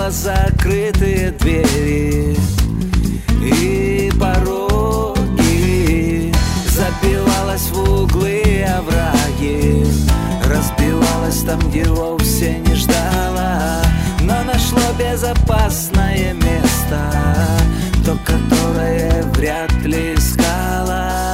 скрипела закрытые двери и пороги, забивалась в углы овраги, разбивалась там, где вовсе не ждала, но нашло безопасное место, то, которое вряд ли искала.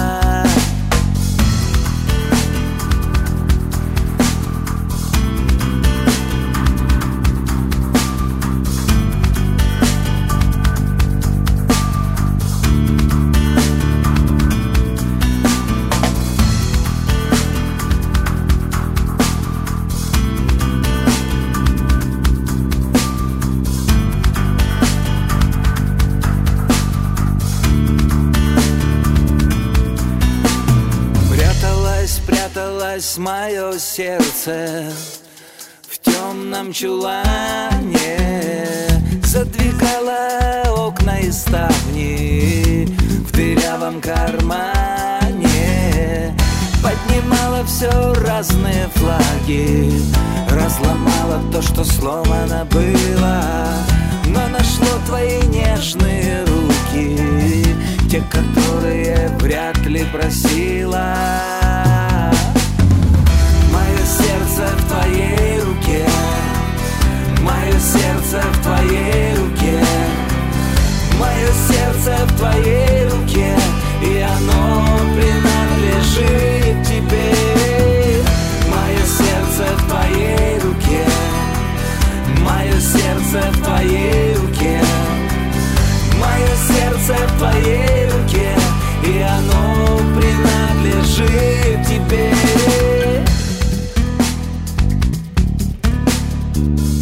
Мое сердце в темном чулане, задвигала окна и ставни в дырявом кармане, поднимала все разные флаги, разломала то, что сломано было, но нашло твои нежные руки, те, которые вряд ли просила. Мое сердце в твоей руке, мое сердце в твоей руке, мое сердце в твоей руке, и оно принадлежит тебе. Мое сердце в твоей руке, мое сердце в твоей руке, мое сердце в твоей руке, и оно принадлежит тебе.